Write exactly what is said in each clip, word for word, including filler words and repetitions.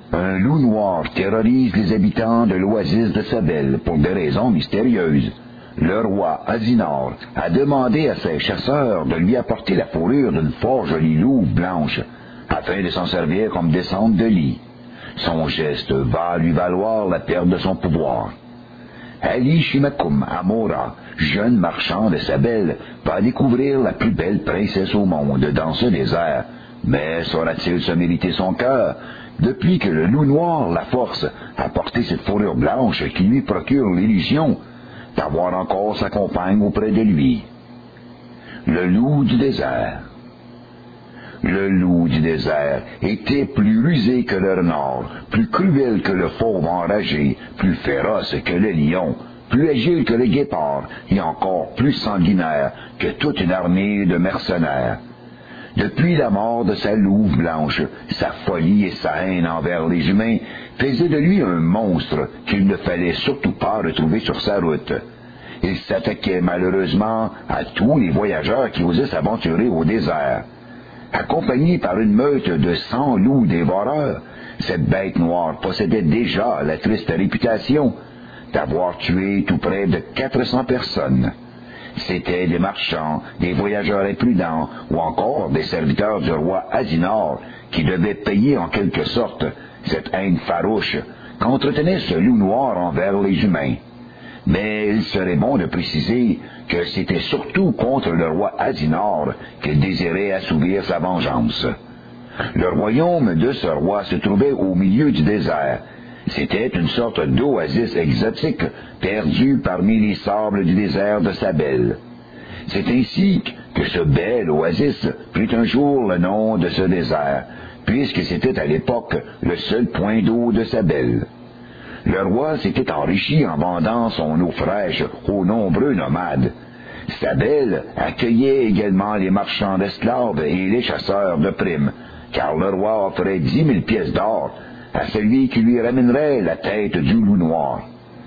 Un loup noir terrorise les habitants de l'oasis de Sabel pour des raisons mystérieuses. Le roi Asinor a demandé à ses chasseurs de lui apporter la fourrure d'une fort jolie louve blanche, afin de s'en servir comme descente de lit. Son geste va lui valoir la perte de son pouvoir. Ali Shimakum Amora, jeune marchand de Sabel, va découvrir la plus belle princesse au monde dans ce désert. Mais saura-t-il se mériter son cœur, depuis que le loup noir la force à porter cette fourrure blanche qui lui procure l'illusion d'avoir encore sa compagne auprès de lui? Le loup du désert. Le loup du désert était plus rusé que le renard, plus cruel que le fauve enragé, plus féroce que le lion, plus agile que le guépard, et encore plus sanguinaire que toute une armée de mercenaires. Depuis la mort de sa louve blanche, sa folie et sa haine envers les humains faisaient de lui un monstre qu'il ne fallait surtout pas retrouver sur sa route. Il s'attaquait malheureusement à tous les voyageurs qui osaient s'aventurer au désert. Accompagné par une meute de cent loups dévoreurs, cette bête noire possédait déjà la triste réputation d'avoir tué tout près de quatre cents personnes. C'étaient des marchands, des voyageurs imprudents ou encore des serviteurs du roi Asinor qui devaient payer en quelque sorte cette haine farouche qu'entretenait ce loup noir envers les humains. Mais il serait bon de préciser que c'était surtout contre le roi Asinor qu'il désirait assouvir sa vengeance. Le royaume de ce roi se trouvait au milieu du désert. C'était une sorte d'oasis exotique perdue parmi les sables du désert de Sabel. C'est ainsi que ce bel oasis prit un jour le nom de ce désert, puisque c'était à l'époque le seul point d'eau de Sabel. Le roi s'était enrichi en vendant son eau fraîche aux nombreux nomades. Sabel accueillait également les marchands d'esclaves et les chasseurs de primes, car le roi offrait dix mille pièces d'or à celui qui lui ramènerait la tête du loup noir.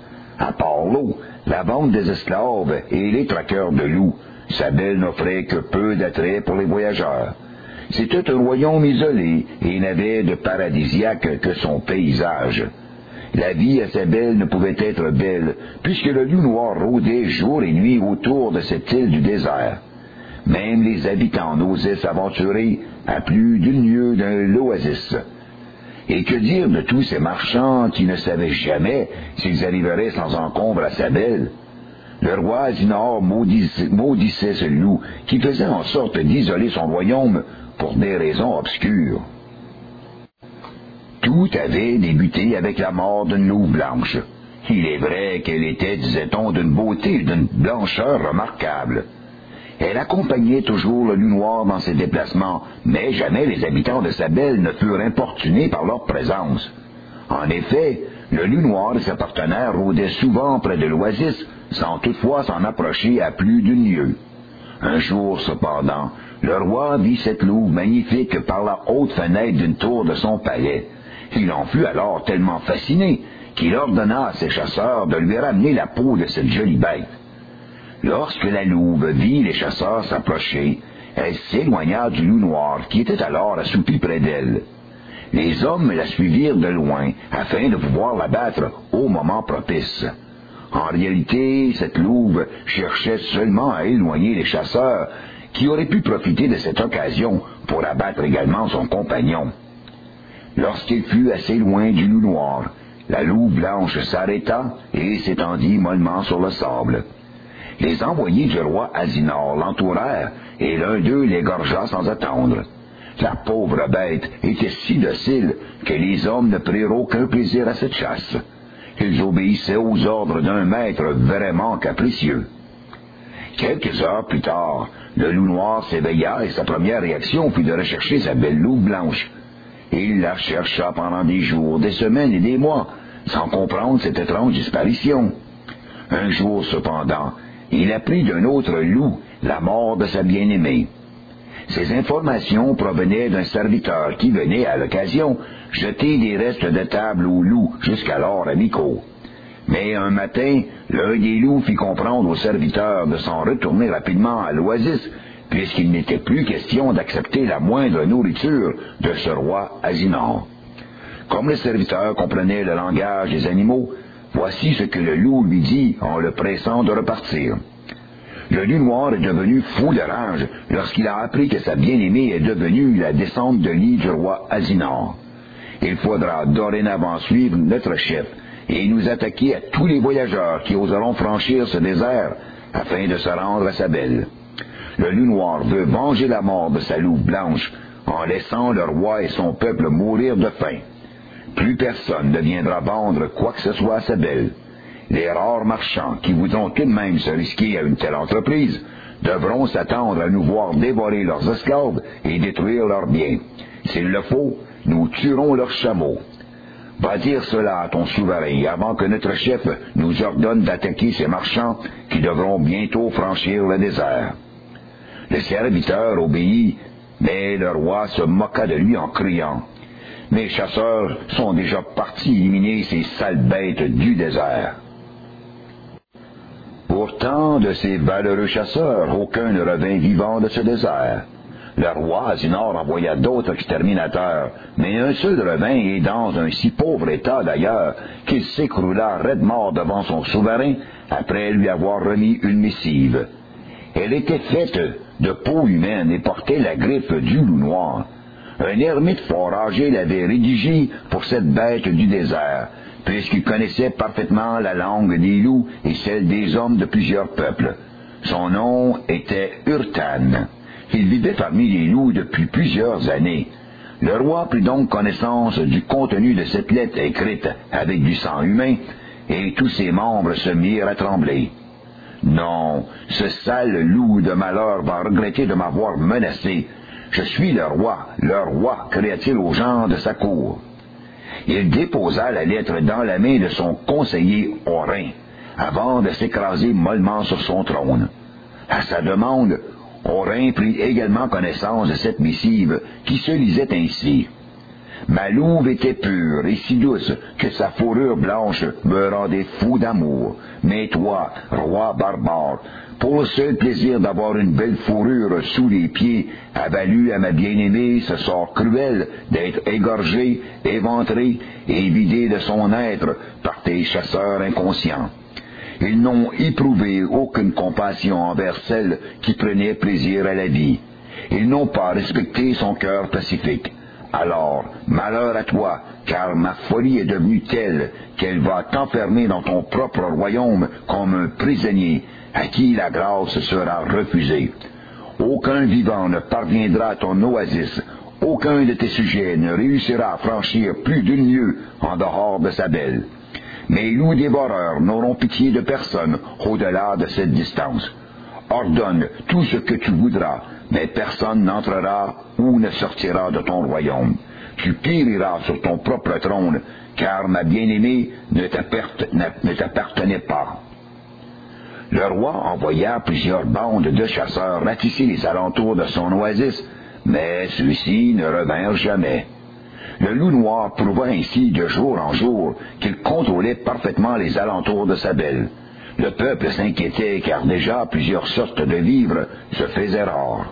À part l'eau, la vente des esclaves et les traqueurs de loups, Sabel n'offrait que peu d'attrait pour les voyageurs. C'était un royaume isolé et n'avait de paradisiaque que son paysage. La vie à Sabel ne pouvait être belle, puisque le loup noir rôdait jour et nuit autour de cette île du désert. Même les habitants n'osaient s'aventurer à plus d'une lieue de l'oasis. Et que dire de tous ces marchands qui ne savaient jamais s'ils arriveraient sans encombre à Sabel? Le roi Asinor maudissait, maudissait ce loup qui faisait en sorte d'isoler son royaume pour des raisons obscures. Tout avait débuté avec la mort d'une louve blanche. Il est vrai qu'elle était, disait-on, d'une beauté et d'une blancheur remarquables. Elle accompagnait toujours le loup noir dans ses déplacements, mais jamais les habitants de Sabel ne furent importunés par leur présence. En effet, le loup noir et ses partenaires rôdaient souvent près de l'oasis, sans toutefois s'en approcher à plus d'une lieue. Un jour, cependant, le roi vit cette louve magnifique par la haute fenêtre d'une tour de son palais. Il en fut alors tellement fasciné qu'il ordonna à ses chasseurs de lui ramener la peau de cette jolie bête. Lorsque la louve vit les chasseurs s'approcher, elle s'éloigna du loup noir qui était alors assoupi près d'elle. Les hommes la suivirent de loin afin de pouvoir l'abattre au moment propice. En réalité, cette louve cherchait seulement à éloigner les chasseurs qui auraient pu profiter de cette occasion pour abattre également son compagnon. Lorsqu'il fut assez loin du loup noir, la louve blanche s'arrêta et s'étendit mollement sur le sable. Les envoyés du roi Asinor l'entourèrent et l'un d'eux l'égorgea sans attendre. La pauvre bête était si docile que les hommes ne prirent aucun plaisir à cette chasse. Ils obéissaient aux ordres d'un maître vraiment capricieux. Quelques heures plus tard, le loup noir s'éveilla et sa première réaction fut de rechercher sa belle louve blanche. Il la chercha pendant des jours, des semaines et des mois, sans comprendre cette étrange disparition. Un jour, cependant, il apprit d'un autre loup la mort de sa bien-aimée. Ces informations provenaient d'un serviteur qui venait, à l'occasion, jeter des restes de table aux loups, jusqu'alors amicaux. Mais un matin, l'un des loups fit comprendre au serviteur de s'en retourner rapidement à l'oasis, puisqu'il n'était plus question d'accepter la moindre nourriture de ce roi Asinor. Comme le serviteur comprenait le langage des animaux, voici ce que le loup lui dit en le pressant de repartir. Le loup noir est devenu fou de rage lorsqu'il a appris que sa bien-aimée est devenue la descendante de lit du roi Asinor. Il faudra dorénavant suivre notre chef et nous attaquer à tous les voyageurs qui oseront franchir ce désert afin de se rendre à sa belle. Le loup noir veut venger la mort de sa louve blanche en laissant le roi et son peuple mourir de faim. Plus personne ne viendra vendre quoi que ce soit à sa belle. Les rares marchands qui voudront tout de même se risquer à une telle entreprise devront s'attendre à nous voir dévorer leurs esclaves et détruire leurs biens. S'il le faut, nous tuerons leurs chameaux. Va dire cela à ton souverain avant que notre chef nous ordonne d'attaquer ces marchands qui devront bientôt franchir le désert. Le serviteur obéit, mais le roi se moqua de lui en criant « Mes chasseurs sont déjà partis éliminer ces sales bêtes du désert. » Pourtant, de ces valeureux chasseurs, aucun ne revint vivant de ce désert. Le roi Asinor envoya d'autres exterminateurs, mais un seul revint et dans un si pauvre état d'ailleurs qu'il s'écroula raide mort devant son souverain après lui avoir remis une missive. Elle était faite de peau humaine et portait la griffe du loup noir. Un ermite fort âgé l'avait rédigé pour cette bête du désert, puisqu'il connaissait parfaitement la langue des loups et celle des hommes de plusieurs peuples. Son nom était Urtan. Il vivait parmi les loups depuis plusieurs années. Le roi prit donc connaissance du contenu de cette lettre écrite avec du sang humain, et tous ses membres se mirent à trembler. Non, ce sale loup de malheur va regretter de m'avoir menacé. Je suis le roi, le roi, cria-t-il aux gens de sa cour. Il déposa la lettre dans la main de son conseiller Orin, avant de s'écraser mollement sur son trône. À sa demande, Orin prit également connaissance de cette missive qui se lisait ainsi. « Ma louve était pure et si douce que sa fourrure blanche me rendait fou d'amour. Mais toi, roi barbare, pour le seul plaisir d'avoir une belle fourrure sous les pieds, a valu à ma bien-aimée ce sort cruel d'être égorgée, éventrée et vidée de son être par tes chasseurs inconscients. Ils n'ont éprouvé aucune compassion envers celle qui prenait plaisir à la vie. Ils n'ont pas respecté son cœur pacifique. Alors, malheur à toi, car ma folie est devenue telle qu'elle va t'enfermer dans ton propre royaume comme un prisonnier à qui la grâce sera refusée. Aucun vivant ne parviendra à ton oasis, aucun de tes sujets ne réussira à franchir plus d'une lieue en dehors de sa belle. Mes loups dévoreurs n'auront pitié de personne au-delà de cette distance. Ordonne tout ce que tu voudras, mais personne n'entrera ou ne sortira de ton royaume. Tu périras sur ton propre trône, car ma bien-aimée ne t'appartenait pas. Le roi envoya plusieurs bandes de chasseurs ratisser les alentours de son oasis, mais ceux-ci ne revinrent jamais. Le loup noir prouva ainsi de jour en jour qu'il contrôlait parfaitement les alentours de sa belle. Le peuple s'inquiétait car déjà plusieurs sortes de vivres se faisaient rares.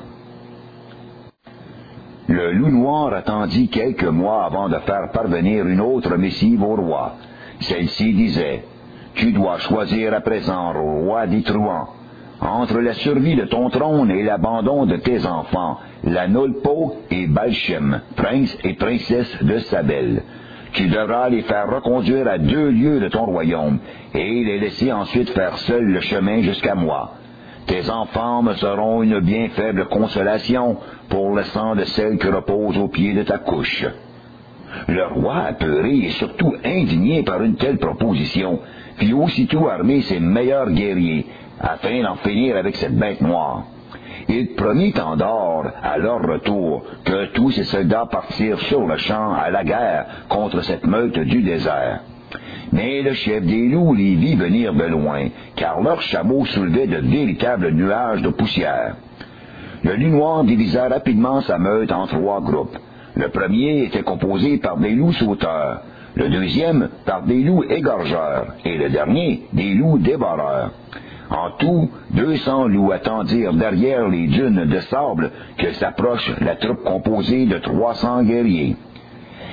Le loup noir attendit quelques mois avant de faire parvenir une autre missive au roi. Celle-ci disait « Tu dois choisir à présent, roi des truands, entre la survie de ton trône et l'abandon de tes enfants, la Nolpo et Balchem, prince et princesse de Sabel. Tu devras les faire reconduire à deux lieues de ton royaume, et les laisser ensuite faire seuls le chemin jusqu'à moi. Tes enfants me seront une bien faible consolation pour le sang de celle qui repose au pied de ta couche. » Le roi, apeuré et surtout indigné par une telle proposition, fit aussitôt armer ses meilleurs guerriers, afin d'en finir avec cette bête noire. Il promit en dehors, à leur retour, que tous ses soldats partirent sur le champ à la guerre contre cette meute du désert. Mais le chef des loups les vit venir de loin, car leurs chameaux soulevaient de véritables nuages de poussière. Le loup noir divisa rapidement sa meute en trois groupes. Le premier était composé par des loups sauteurs, le deuxième par des loups égorgeurs, et le dernier des loups dévoreurs. En tout, deux cents loups attendirent derrière les dunes de sable que s'approche la troupe composée de trois cents guerriers.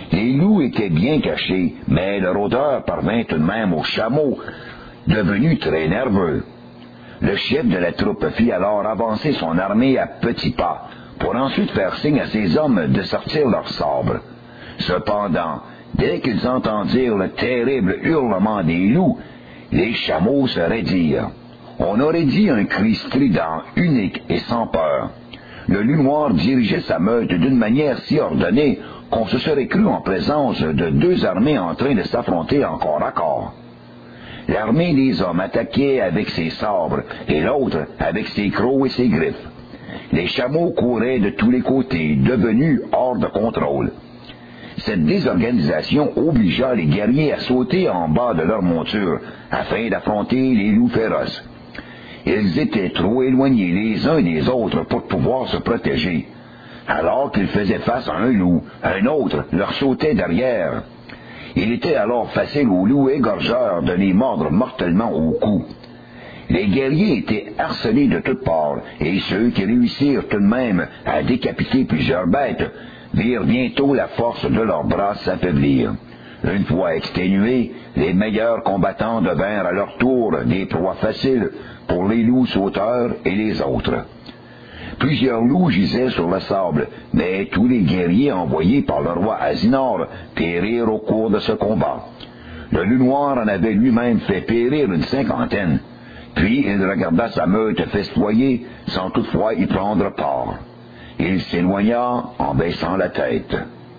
Les loups étaient bien cachés, mais leur odeur parvint tout de même aux chameaux, devenus très nerveux. Le chef de la troupe fit alors avancer son armée à petits pas, pour ensuite faire signe à ses hommes de sortir leurs sabres. Cependant, dès qu'ils entendirent le terrible hurlement des loups, les chameaux se raidirent. On aurait dit un cri strident, unique et sans peur. Le loup noir dirigeait sa meute d'une manière si ordonnée qu'on se serait cru en présence de deux armées en train de s'affronter en corps à corps. L'armée des hommes attaquait avec ses sabres et l'autre avec ses crocs et ses griffes. Les chameaux couraient de tous les côtés, devenus hors de contrôle. Cette désorganisation obligea les guerriers à sauter en bas de leur monture afin d'affronter les loups féroces. Ils étaient trop éloignés les uns des autres pour pouvoir se protéger. Alors qu'ils faisaient face à un loup, un autre leur sautait derrière. Il était alors facile aux loups égorgeurs de les mordre mortellement au cou. Les guerriers étaient harcelés de toutes parts, et ceux qui réussirent tout de même à décapiter plusieurs bêtes virent bientôt la force de leurs bras s'affaiblir. Une fois exténués, les meilleurs combattants devinrent à leur tour des proies faciles pour les loups sauteurs et les autres. Plusieurs loups gisaient sur le sable, mais tous les guerriers envoyés par le roi Asinor périrent au cours de ce combat. Le loup noir en avait lui-même fait périr une cinquantaine, puis il regarda sa meute festoyer sans toutefois y prendre part. Il s'éloigna en baissant la tête.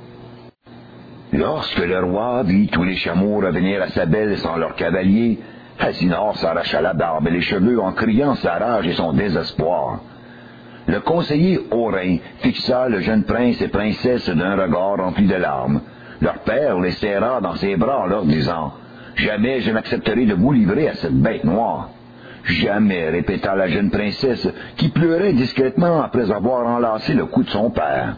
Lorsque le roi vit tous les chameaux revenir à sa belle sans leur cavalier, Asinor s'arracha la barbe et les cheveux en criant sa rage et son désespoir. Le conseiller Orin fixa le jeune prince et princesse d'un regard rempli de larmes. Leur père les serra dans ses bras en leur disant « Jamais je n'accepterai de vous livrer à cette bête noire. » « Jamais, répéta la jeune princesse, qui pleurait discrètement après avoir enlacé le cou de son père.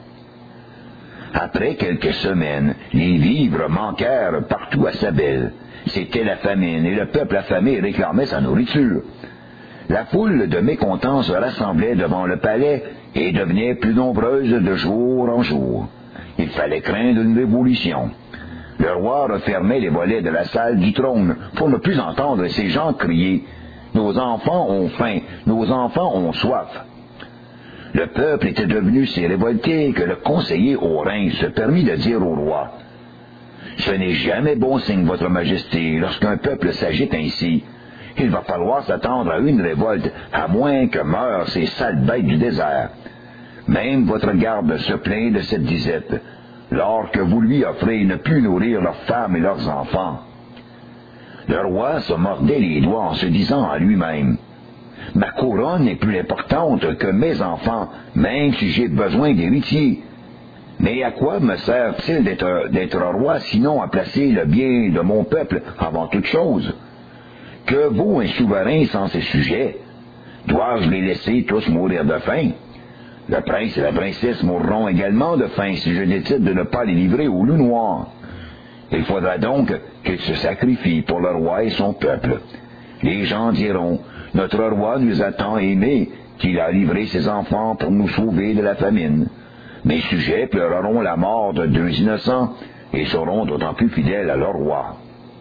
Après quelques semaines, les vivres manquèrent partout à Sabel. C'était la famine, et le peuple affamé réclamait sa nourriture. La foule de mécontents se rassemblait devant le palais et devenait plus nombreuse de jour en jour. Il fallait craindre une révolution. Le roi refermait les volets de la salle du trône pour ne plus entendre ces gens crier « Nos enfants ont faim, nos enfants ont soif ». Le peuple était devenu si révolté que le conseiller Orin se permit de dire au roi « Ce n'est jamais bon signe, votre majesté, lorsqu'un peuple s'agite ainsi. Il va falloir s'attendre à une révolte, à moins que meurent ces sales bêtes du désert. Même votre garde se plaint de cette disette, lors que vous lui offrez ne plus nourrir leurs femmes et leurs enfants. » Le roi se mordait les doigts en se disant à lui-même « Ma couronne est plus importante que mes enfants, même si j'ai besoin d'héritiers. Mais à quoi me sert-il d'être, d'être roi, sinon à placer le bien de mon peuple avant toute chose? Que vaut un souverain sans ses sujets? Dois-je les laisser tous mourir de faim? Le prince et la princesse mourront également de faim si je décide de ne pas les livrer au loup noir. Il faudra donc qu'ils se sacrifient pour le roi et son peuple. Les gens diront, notre roi nous a tant aimés qu'il a livré ses enfants pour nous sauver de la famine. Mes sujets pleureront la mort de deux innocents et seront d'autant plus fidèles à leur roi. »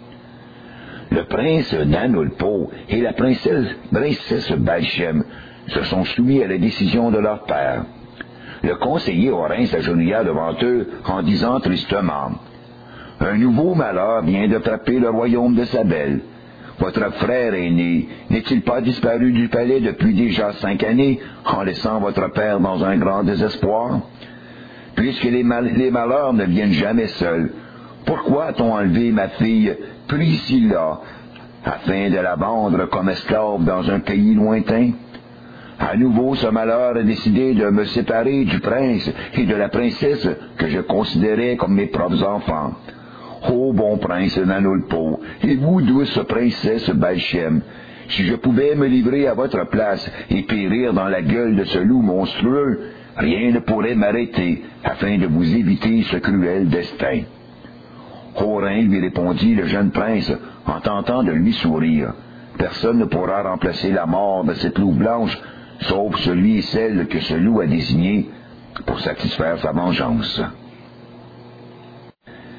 Le prince Nanulpo et la princesse, princesse Balchem se sont soumis à la décision de leur père. Le conseiller Orin s'agenouilla devant eux en disant tristement « Un nouveau malheur vient de frapper le royaume de Sabel. Votre frère aîné n'est-il pas disparu du palais depuis déjà cinq années en laissant votre père dans un grand désespoir? Puisque les, mal- les malheurs ne viennent jamais seuls, pourquoi a-t-on enlevé ma fille Priscilla afin de la vendre comme esclave dans un pays lointain? À nouveau, ce malheur a décidé de me séparer du prince et de la princesse que je considérais comme mes propres enfants. Ô bon prince Nanulpo, et vous, douce princesse Balchem, si je pouvais me livrer à votre place et périr dans la gueule de ce loup monstrueux, rien ne pourrait m'arrêter afin de vous éviter ce cruel destin. » Orin lui répondit le jeune prince en tentant de lui sourire. Personne ne pourra remplacer la mort de cette loup blanche, sauf celui et celle que ce loup a désigné pour satisfaire sa vengeance.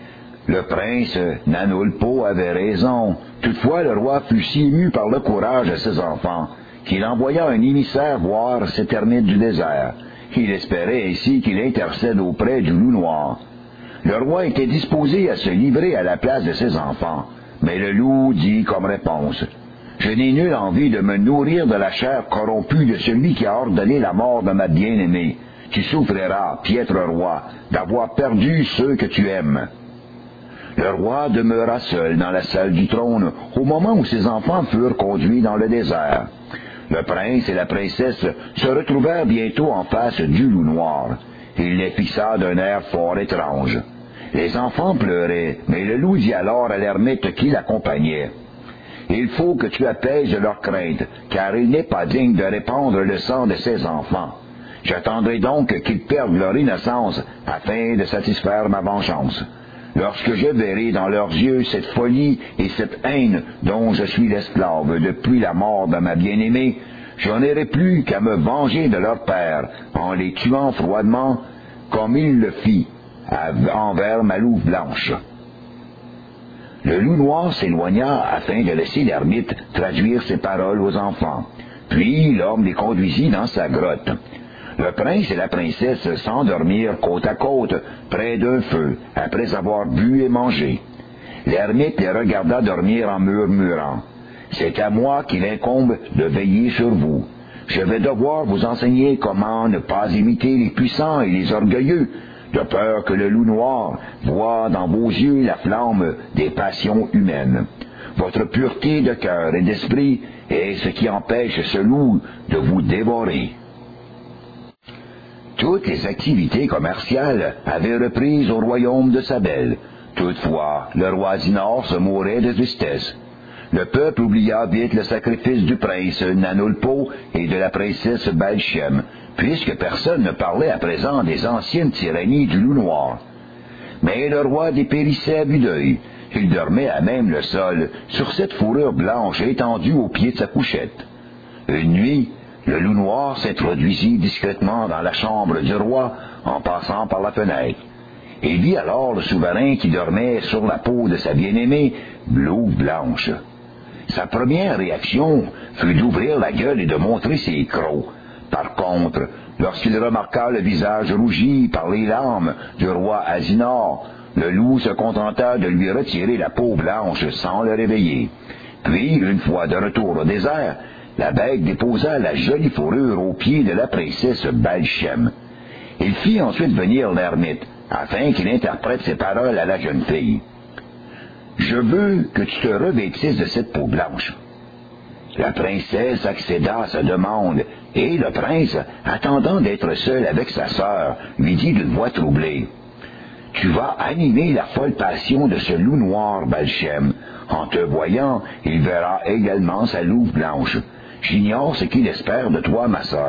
Le prince Nanulpo avait raison. Toutefois, le roi fut si ému par le courage de ses enfants qu'il envoya un émissaire voir cet ermite du désert. Il espérait ainsi qu'il intercède auprès du loup noir. Le roi était disposé à se livrer à la place de ses enfants, mais le loup dit comme réponse: « Je n'ai nulle envie de me nourrir de la chair corrompue de celui qui a ordonné la mort de ma bien-aimée. Tu souffriras, piètre roi, d'avoir perdu ceux que tu aimes. » Le roi demeura seul dans la salle du trône au moment où ses enfants furent conduits dans le désert. Le prince et la princesse se retrouvèrent bientôt en face du loup noir. Il les fixa d'un air fort étrange. Les enfants pleuraient, mais le loup dit alors à l'ermite qui l'accompagnait: « Il faut que tu apaises leur crainte, car il n'est pas digne de répandre le sang de ses enfants. J'attendrai donc qu'ils perdent leur innocence afin de satisfaire ma vengeance. Lorsque je verrai dans leurs yeux cette folie et cette haine dont je suis l'esclave depuis la mort de ma bien-aimée, je n'aurai plus qu'à me venger de leur père en les tuant froidement comme il le fit envers ma louve blanche. » Le loup noir s'éloigna afin de laisser l'ermite traduire ses paroles aux enfants. Puis l'homme les conduisit dans sa grotte. Le prince et la princesse s'endormirent côte à côte, près d'un feu, après avoir bu et mangé. L'ermite les regarda dormir en murmurant: « C'est à moi qu'il incombe de veiller sur vous. Je vais devoir vous enseigner comment ne pas imiter les puissants et les orgueilleux, de peur que le loup noir voie dans vos yeux la flamme des passions humaines. Votre pureté de cœur et d'esprit est ce qui empêche ce loup de vous dévorer. » Toutes les activités commerciales avaient repris au royaume de Sabel. Toutefois, le roi Asinor se mourait de tristesse. Le peuple oublia vite le sacrifice du prince Nanulpo et de la princesse Balchem, puisque personne ne parlait à présent des anciennes tyrannies du loup noir. Mais le roi dépérissait à vue d'œil. Il dormait à même le sol, sur cette fourrure blanche étendue au pied de sa couchette. Une nuit, le loup noir s'introduisit discrètement dans la chambre du roi en passant par la fenêtre. Il vit alors le souverain qui dormait sur la peau de sa bien-aimée, Louve blanche. Sa première réaction fut d'ouvrir la gueule et de montrer ses crocs. Par contre, lorsqu'il remarqua le visage rougi par les larmes du roi Asinor, le loup se contenta de lui retirer la peau blanche sans le réveiller. Puis, une fois de retour au désert, la bête déposa la jolie fourrure aux pieds de la princesse Balchem. Il fit ensuite venir l'ermite, afin qu'il interprète ses paroles à la jeune fille. « Je veux que tu te revêtisses de cette peau blanche. » La princesse accéda à sa demande, et le prince, attendant d'être seul avec sa sœur, lui dit d'une voix troublée: « Tu vas animer la folle passion de ce loup noir, Balchem. En te voyant, il verra également sa louve blanche. J'ignore ce qu'il espère de toi, ma sœur. »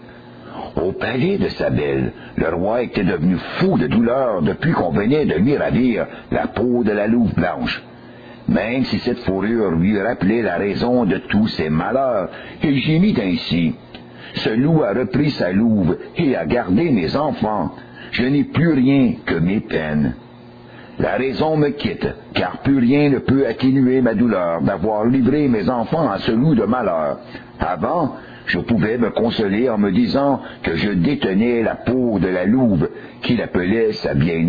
Au palais de Sabel, le roi était devenu fou de douleur depuis qu'on venait de lui ravir la peau de la louve blanche. Même si cette fourrure lui rappelait la raison de tous ses malheurs, il gémit ainsi: « Ce loup a repris sa louve et a gardé mes enfants. Je n'ai plus rien que mes peines. La raison me quitte, car plus rien ne peut atténuer ma douleur d'avoir livré mes enfants à ce loup de malheur. Avant, je pouvais me consoler en me disant que je détenais la peau de la louve qu'il appelait sa bien-aimée. »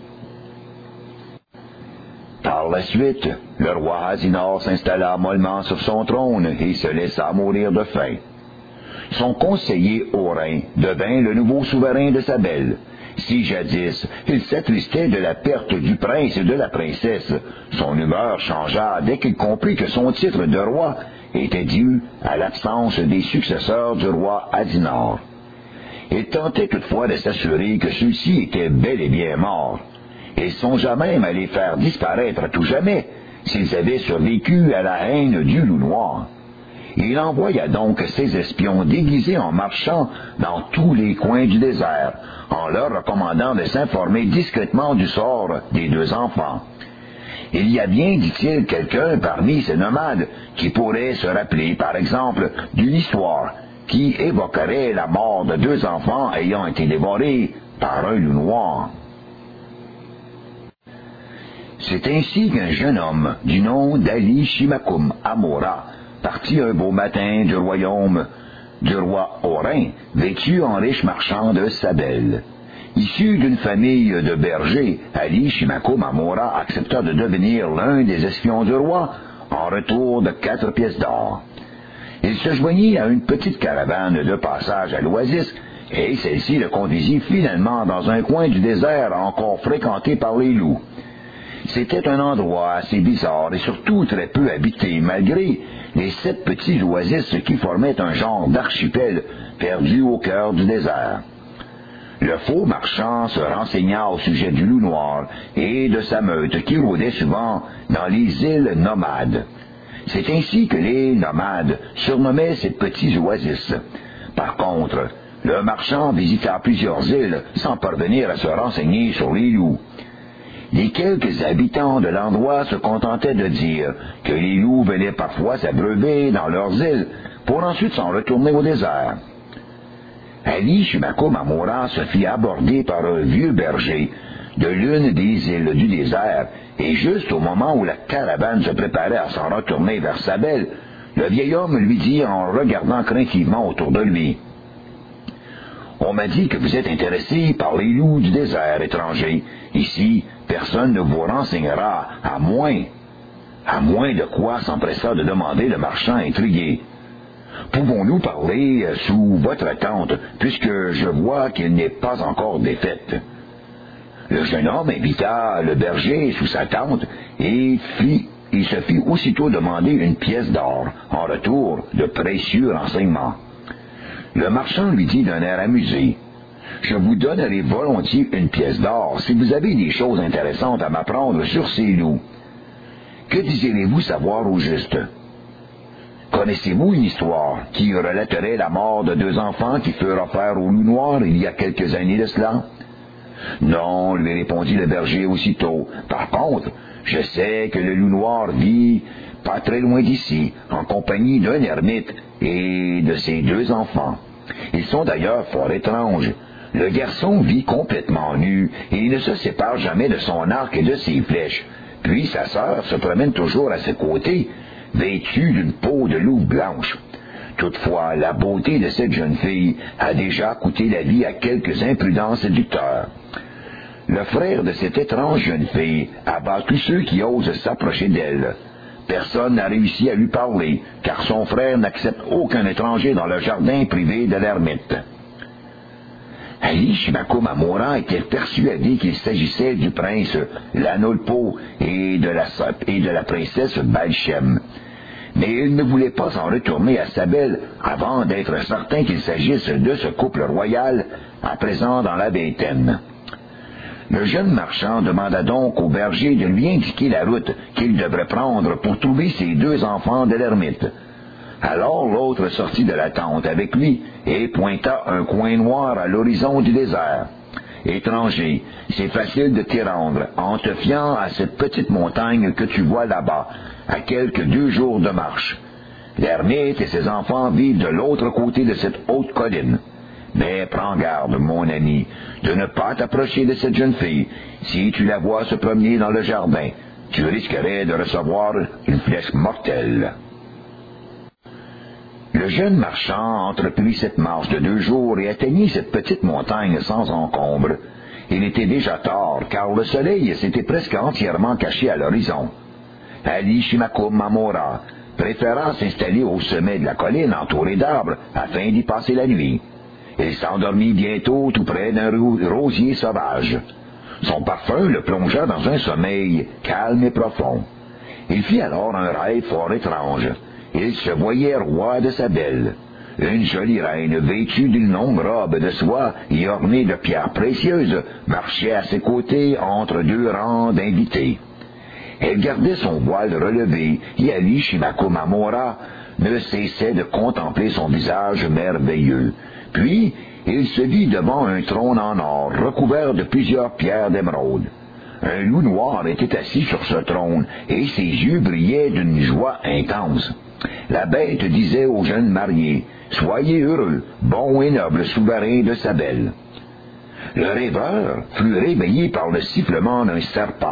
Par la suite, le roi Asinor s'installa mollement sur son trône et se laissa mourir de faim. Son conseiller Orin devint le nouveau souverain de Sabel. Si jadis il s'attristait de la perte du prince et de la princesse, son humeur changea dès qu'il comprit que son titre de roi était dû à l'absence des successeurs du roi Asinor. Il tentait toutefois de s'assurer que ceux-ci étaient bel et bien morts. Il songea même à les faire disparaître à tout jamais s'ils avaient survécu à la haine du loup noir. Il envoya donc ses espions déguisés en marchant dans tous les coins du désert, en leur recommandant de s'informer discrètement du sort des deux enfants. Il y a bien, dit-il, quelqu'un parmi ces nomades qui pourrait se rappeler, par exemple, d'une histoire qui évoquerait la mort de deux enfants ayant été dévorés par un loup noir. C'est ainsi qu'un jeune homme du nom d'Ali Shimakum Amora partit un beau matin du royaume du roi Orin, vêtu en riche marchand de Sabel. Issu d'une famille de bergers, Ali Shimakum Amora accepta de devenir l'un des espions du roi en retour de quatre pièces d'or. Il se joignit à une petite caravane de passage à l'oasis, et celle-ci le conduisit finalement dans un coin du désert encore fréquenté par les loups. C'était un endroit assez bizarre et surtout très peu habité, malgré les sept petits oasis qui formaient un genre d'archipel perdu au cœur du désert. Le faux marchand se renseigna au sujet du loup noir et de sa meute qui rôdait souvent dans les îles nomades. C'est ainsi que les nomades surnommaient ces petits oasis. Par contre, le marchand visita plusieurs îles sans parvenir à se renseigner sur les loups. Les quelques habitants de l'endroit se contentaient de dire que les loups venaient parfois s'abreuver dans leurs îles pour ensuite s'en retourner au désert. Ali Shimakum Amora se fit aborder par un vieux berger de l'une des îles du désert, et juste au moment où la caravane se préparait à s'en retourner vers Sabel, le vieil homme lui dit en regardant craintivement autour de lui: « On m'a dit que vous êtes intéressé par les loups du désert étranger. Ici, personne ne vous renseignera, à moins... » À moins de quoi s'empressa de demander le marchand intrigué. « Pouvons-nous parler sous votre tente, puisque je vois qu'il n'est pas encore défaite? » Le jeune homme invita le berger sous sa tente et fit, il se fit aussitôt demander une pièce d'or en retour de précieux renseignements. Le marchand lui dit d'un air amusé: « Je vous donnerai volontiers une pièce d'or si vous avez des choses intéressantes à m'apprendre sur ces loups. Que désirez-vous savoir au juste? Connaissez-vous une histoire qui relaterait la mort de deux enfants qui furent offerts au loup noir il y a quelques années de cela? » « Non, lui répondit le berger aussitôt. Par contre, je sais que le loup noir vit pas très loin d'ici, en compagnie d'un ermite et de ses deux enfants. Ils sont d'ailleurs fort étranges. Le garçon vit complètement nu et il ne se sépare jamais de son arc et de ses flèches. Puis sa sœur se promène toujours à ses côtés, vêtue d'une peau de loup blanche. Toutefois, la beauté de cette jeune fille a déjà coûté la vie à quelques imprudents séducteurs. Le frère de cette étrange jeune fille abat tous ceux qui osent s'approcher d'elle. Personne n'a réussi à lui parler, car son frère n'accepte aucun étranger dans le jardin privé de l'ermite. Ali Shimakum Amora était persuadé qu'il s'agissait du prince Lanolpo et de la, et de la princesse Balchem. Mais il ne voulait pas s'en retourner à Sabel avant d'être certain qu'il s'agisse de ce couple royal à présent dans la vingtaine. Le jeune marchand demanda donc au berger de lui indiquer la route qu'il devrait prendre pour trouver ses deux enfants de l'ermite. Alors l'autre sortit de la tente avec lui et pointa un coin noir à l'horizon du désert. « Étranger, c'est facile de t'y rendre en te fiant à cette petite montagne que tu vois là-bas, à quelques deux jours de marche. L'ermite et ses enfants vivent de l'autre côté de cette haute colline. Mais prends garde, mon ami, de ne pas t'approcher de cette jeune fille. Si tu la vois se promener dans le jardin, tu risquerais de recevoir une flèche mortelle. » Le jeune marchand entreprit cette marche de deux jours et atteignit cette petite montagne sans encombre. Il était déjà tard, car le soleil s'était presque entièrement caché à l'horizon. Ali Shimakum Amora préféra s'installer au sommet de la colline entourée d'arbres afin d'y passer la nuit. Il s'endormit bientôt tout près d'un rosier sauvage. Son parfum le plongea dans un sommeil calme et profond. Il fit alors un rêve fort étrange. Il se voyait roi de Sabel. Une jolie reine vêtue d'une longue robe de soie et ornée de pierres précieuses marchait à ses côtés entre deux rangs d'invités. Elle gardait son voile relevé et Ali Shimakum Amora ne cessait de contempler son visage merveilleux. Puis, il se vit devant un trône en or recouvert de plusieurs pierres d'émeraude. Un loup noir était assis sur ce trône et ses yeux brillaient d'une joie intense. La bête disait aux jeunes mariés: « Soyez heureux, bon et noble souverain de Sabel. » Le rêveur fut réveillé par le sifflement d'un serpent.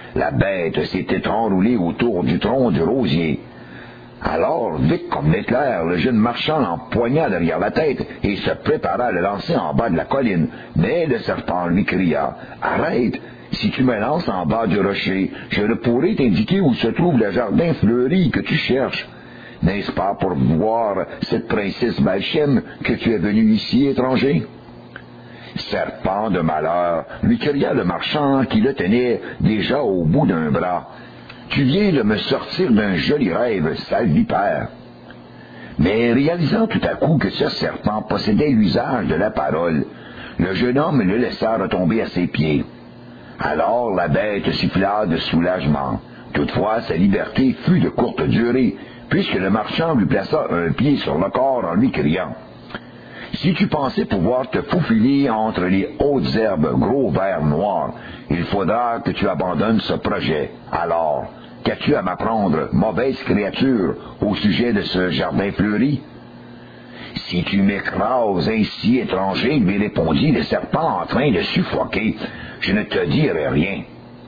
la bête s'était enroulée autour du tronc du rosier. Alors, vite comme l'éclair, le jeune marchand l'empoigna derrière la tête et se prépara à le lancer en bas de la colline. Mais le serpent lui cria « Arrête! Si tu me lances en bas du rocher, je ne pourrai t'indiquer où se trouve le jardin fleuri que tu cherches. N'est-ce pas pour voir cette princesse Balchem que tu es venu ici, étranger? » Serpent de malheur, lui cria le marchand qui le tenait déjà au bout d'un bras. « Tu viens de me sortir d'un joli rêve, sale vipère. » Mais réalisant tout à coup que ce serpent possédait l'usage de la parole, le jeune homme le laissa retomber à ses pieds. Alors la bête siffla de soulagement. Toutefois, sa liberté fut de courte durée, puisque le marchand lui plaça un pied sur le corps en lui criant « Si tu pensais pouvoir te faufiler entre les hautes herbes gros vers noirs, il faudra que tu abandonnes ce projet. Alors, qu'as-tu à m'apprendre, mauvaise créature, au sujet de ce jardin fleuri? » « Si tu m'écrases ainsi, étranger, lui répondit le serpent en train de suffoquer, je ne te dirai rien. »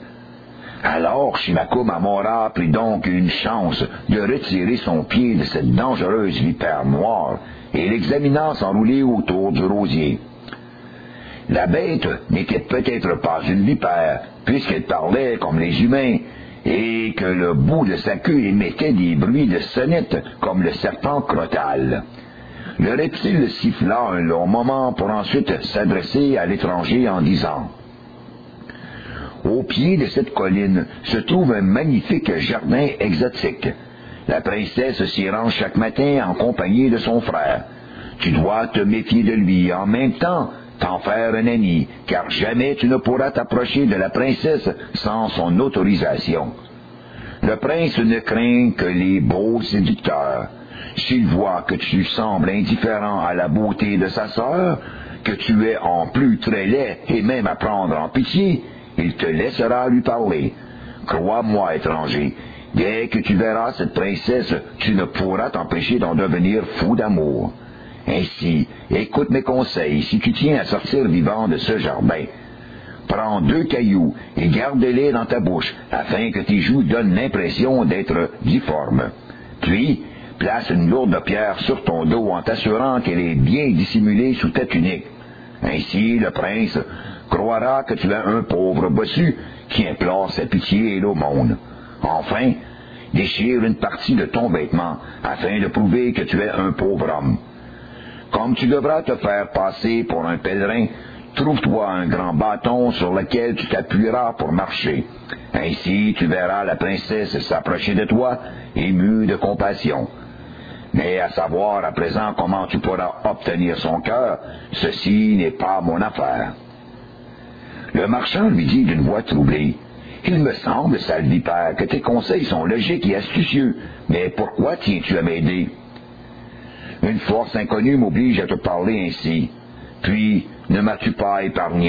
Alors Shimako Mamora prit donc une chance de retirer son pied de cette dangereuse vipère noire et l'examina s'enrouler autour du rosier. La bête n'était peut-être pas une vipère, puisqu'elle parlait comme les humains, et que le bout de sa queue émettait des bruits de sonnette comme le serpent crotal. Le reptile siffla un long moment pour ensuite s'adresser à l'étranger en disant « Au pied de cette colline se trouve un magnifique jardin exotique. La princesse s'y rend chaque matin en compagnie de son frère. Tu dois te méfier de lui, en même temps t'en faire un ami, car jamais tu ne pourras t'approcher de la princesse sans son autorisation. Le prince ne craint que les beaux séducteurs. S'il voit que tu sembles indifférent à la beauté de sa sœur, que tu es en plus très laid et même à prendre en pitié, il te laissera lui parler. Crois-moi, étranger, dès que tu verras cette princesse, tu ne pourras t'empêcher d'en devenir fou d'amour. Ainsi, écoute mes conseils si tu tiens à sortir vivant de ce jardin. Prends deux cailloux et garde-les dans ta bouche, afin que tes joues donnent l'impression d'être difformes. Puis, place une lourde pierre sur ton dos en t'assurant qu'elle est bien dissimulée sous ta tunique. Ainsi, le prince croira que tu es un pauvre bossu qui implore sa pitié et l'aumône. Enfin, déchire une partie de ton vêtement, afin de prouver que tu es un pauvre homme. Comme tu devras te faire passer pour un pèlerin, trouve-toi un grand bâton sur lequel tu t'appuieras pour marcher. Ainsi, tu verras la princesse s'approcher de toi, émue de compassion. Mais à savoir à présent comment tu pourras obtenir son cœur, ceci n'est pas mon affaire. » Le marchand lui dit d'une voix troublée, « Il me semble, sale vipère, que tes conseils sont logiques et astucieux, mais pourquoi tiens-tu à m'aider? Une force inconnue m'oblige à te parler ainsi. Puis, ne m'as-tu pas épargné? »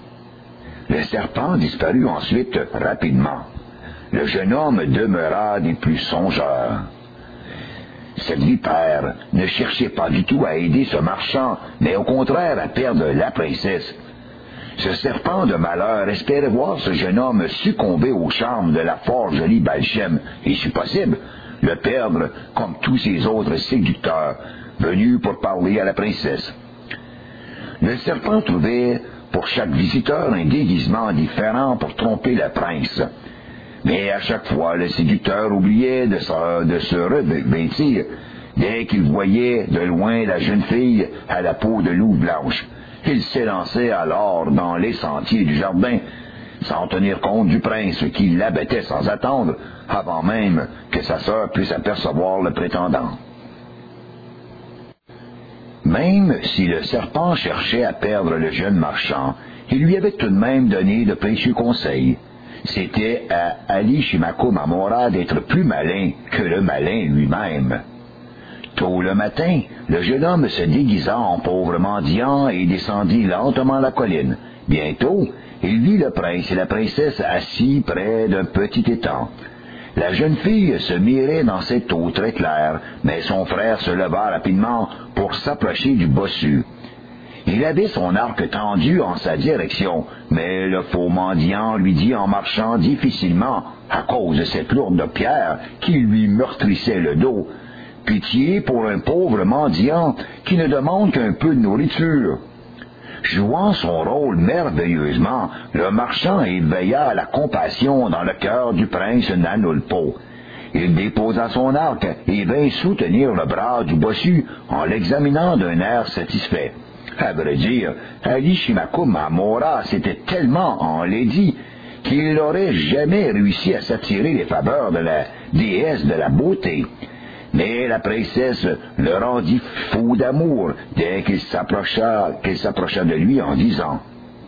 Le serpent disparut ensuite rapidement. Le jeune homme demeura des plus songeurs. Cette vipère ne cherchait pas du tout à aider ce marchand, mais au contraire à perdre la princesse. Ce serpent de malheur espérait voir ce jeune homme succomber au charme de la fort jolie Balchem, et si possible, le perdre comme tous ces autres séducteurs, venus pour parler à la princesse. Le serpent trouvait pour chaque visiteur un déguisement différent pour tromper le prince. Mais à chaque fois, le séducteur oubliait de se, de se revêtir dès qu'il voyait de loin la jeune fille à la peau de loup blanche. Il s'élançait alors dans les sentiers du jardin, sans tenir compte du prince qui l'abattait sans attendre, avant même que sa sœur puisse apercevoir le prétendant. Même si le serpent cherchait à perdre le jeune marchand, il lui avait tout de même donné de précieux conseils. C'était à Ali Shimako Mamora d'être plus malin que le malin lui-même. Tôt le matin, le jeune homme se déguisa en pauvre mendiant et descendit lentement la colline. Bientôt, il vit le prince et la princesse assis près d'un petit étang. La jeune fille se mirait dans cette eau très claire, mais son frère se leva rapidement pour s'approcher du bossu. Il avait son arc tendu en sa direction, mais le faux mendiant lui dit en marchant difficilement, à cause de cette lourde pierre qui lui meurtrissait le dos, « Pitié pour un pauvre mendiant qui ne demande qu'un peu de nourriture. » Jouant son rôle merveilleusement, le marchand éveilla la compassion dans le cœur du prince Nanulpo. Il déposa son arc et vint soutenir le bras du bossu en l'examinant d'un air satisfait. À vrai dire, Ali Shimaku-Mamora s'était tellement enlaidi qu'il n'aurait jamais réussi à s'attirer les faveurs de la déesse de la beauté. Mais la princesse le rendit fou d'amour dès qu'il s'approcha, qu'il s'approcha de lui en disant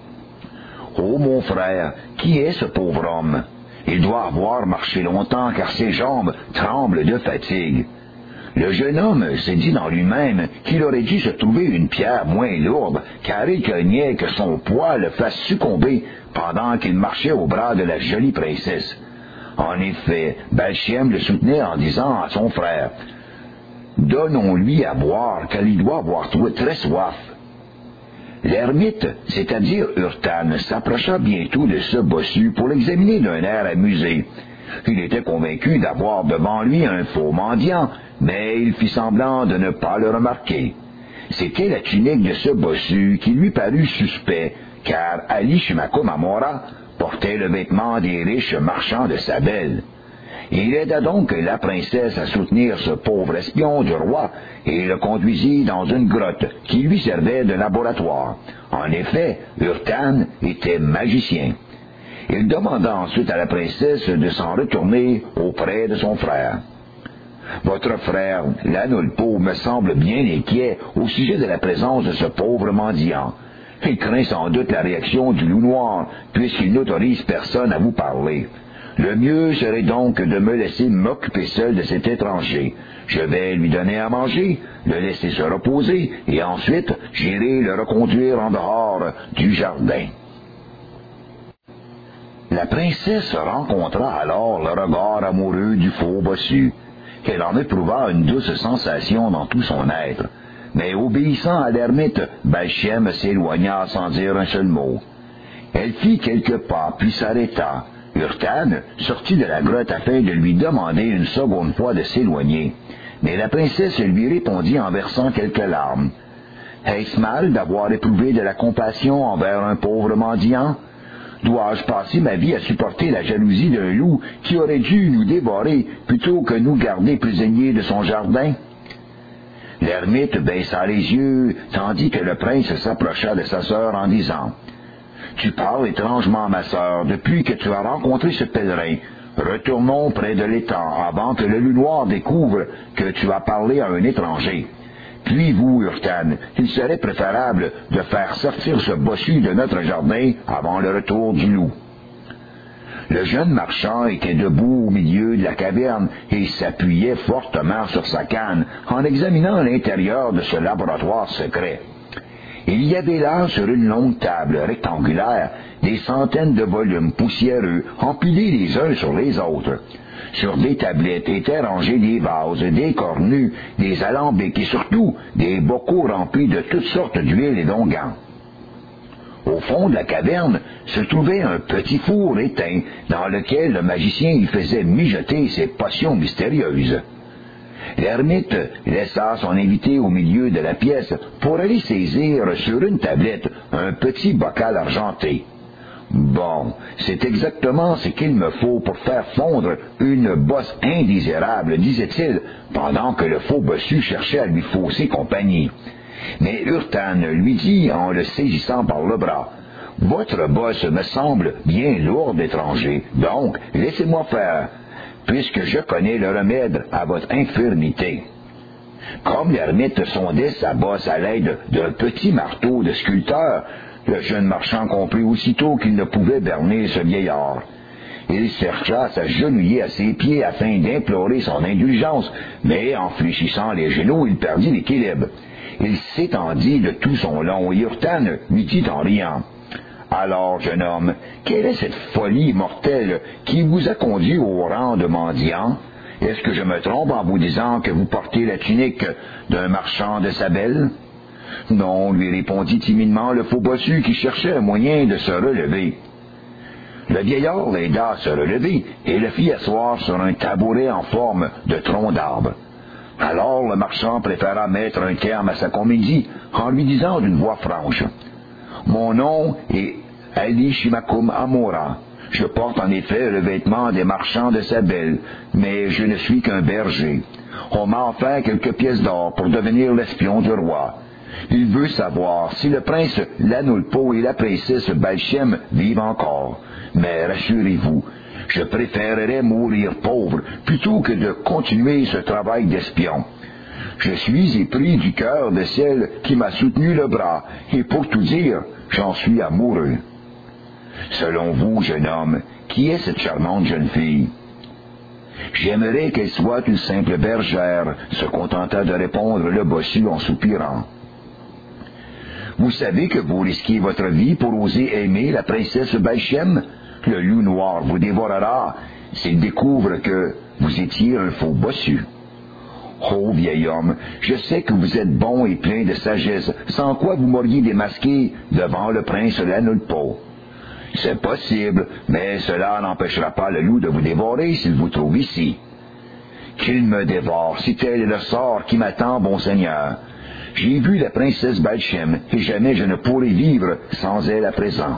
« Oh mon frère, qui est ce pauvre homme? Il doit avoir marché longtemps car ses jambes tremblent de fatigue. » Le jeune homme s'est dit dans lui-même qu'il aurait dû se trouver une pierre moins lourde, car il craignait que son poids le fasse succomber pendant qu'il marchait au bras de la jolie princesse. En effet, Balshem le soutenait en disant à son frère, « Donnons-lui à boire, car il doit avoir très soif. » L'ermite, c'est-à-dire Urtan, s'approcha bientôt de ce bossu pour l'examiner d'un air amusé. Il était convaincu d'avoir devant lui un faux mendiant, mais il fit semblant de ne pas le remarquer. C'était la tunique de ce bossu qui lui parut suspect, car Ali Shimaku-Mamora portait le vêtement des riches marchands de Sabel. Il aida donc la princesse à soutenir ce pauvre espion du roi et le conduisit dans une grotte qui lui servait de laboratoire. En effet, Urtan était magicien. Il demanda ensuite à la princesse de s'en retourner auprès de son frère. « Votre frère, Nanulpo, me semble bien inquiet au sujet de la présence de ce pauvre mendiant. Il craint sans doute la réaction du loup noir, puisqu'il n'autorise personne à vous parler. Le mieux serait donc de me laisser m'occuper seul de cet étranger. Je vais lui donner à manger, le laisser se reposer, et ensuite j'irai le reconduire en dehors du jardin. » La princesse rencontra alors le regard amoureux du faux bossu. Elle en éprouva une douce sensation dans tout son être. Mais obéissant à l'ermite, Balshem s'éloigna sans dire un seul mot. Elle fit quelques pas, puis s'arrêta. Urtan sortit de la grotte afin de lui demander une seconde fois de s'éloigner. Mais la princesse lui répondit en versant quelques larmes. « Est-ce mal d'avoir éprouvé de la compassion envers un pauvre mendiant? Dois-je passer ma vie à supporter la jalousie d'un loup qui aurait dû nous dévorer plutôt que nous garder prisonniers de son jardin? » L'ermite baissa les yeux, tandis que le prince s'approcha de sa sœur en disant, « Tu parles étrangement, ma sœur, depuis que tu as rencontré ce pèlerin. Retournons près de l'étang avant que le loup noir découvre que tu as parlé à un étranger. Puis vous, Urtan, il serait préférable de faire sortir ce bossu de notre jardin avant le retour du loup. » Le jeune marchand était debout au milieu de la caverne et s'appuyait fortement sur sa canne en examinant l'intérieur de ce laboratoire secret. Il y avait là, sur une longue table rectangulaire, des centaines de volumes poussiéreux empilés les uns sur les autres. Sur des tablettes étaient rangés des vases, des cornues, des alambics et surtout des bocaux remplis de toutes sortes d'huiles et d'onguents. Au fond de la caverne se trouvait un petit four éteint dans lequel le magicien y faisait mijoter ses potions mystérieuses. L'ermite laissa son invité au milieu de la pièce pour aller saisir sur une tablette un petit bocal argenté. « Bon, c'est exactement ce qu'il me faut pour faire fondre une bosse indésirable, disait-il, pendant que le faux bossu cherchait à lui fausser compagnie. Mais Urtan lui dit en le saisissant par le bras, « Votre bosse me semble bien lourde, étranger, donc laissez-moi faire, puisque je connais le remède à votre infirmité. » Comme l'ermite sondait sa bosse à l'aide d'un petit marteau de sculpteur, le jeune marchand comprit aussitôt qu'il ne pouvait berner ce vieillard. Il chercha à s'agenouiller à ses pieds afin d'implorer son indulgence, mais en fléchissant les genoux, il perdit l'équilibre. Il s'étendit de tout son long et Urtan lui dit en riant, « Alors, jeune homme, quelle est cette folie mortelle qui vous a conduit au rang de mendiant? Est-ce que je me trompe en vous disant que vous portez la tunique d'un marchand de Sabel? Non, lui répondit timidement le faux bossu qui cherchait un moyen de se relever. Le vieillard l'aida à se relever et le fit asseoir sur un tabouret en forme de tronc d'arbre. Alors le marchand préféra mettre un terme à sa comédie en lui disant d'une voix franche « Mon nom est Ali Shimakum Amora. Je porte en effet le vêtement des marchands de Sabel, mais je ne suis qu'un berger. On m'a offert quelques pièces d'or pour devenir l'espion du roi. Il veut savoir si le prince Lanulpo et la princesse Balchem vivent encore. Mais rassurez-vous, je préférerais mourir pauvre plutôt que de continuer ce travail d'espion. Je suis épris du cœur de celle qui m'a soutenu le bras, et pour tout dire, j'en suis amoureux. Selon vous, jeune homme, qui est cette charmante jeune fille? J'aimerais qu'elle soit une simple bergère, se contenta de répondre le bossu en soupirant. Vous savez que vous risquez votre vie pour oser aimer la princesse Balchem? Le loup noir vous dévorera s'il découvre que vous étiez un faux bossu. Oh, vieil homme, je sais que vous êtes bon et plein de sagesse, sans quoi vous m'auriez démasqué devant le prince Lanulpo. C'est possible, mais cela n'empêchera pas le loup de vous dévorer s'il vous trouve ici. Qu'il me dévore, si tel est le sort qui m'attend, bon seigneur. J'ai vu la princesse Balchem, et jamais je ne pourrai vivre sans elle à présent.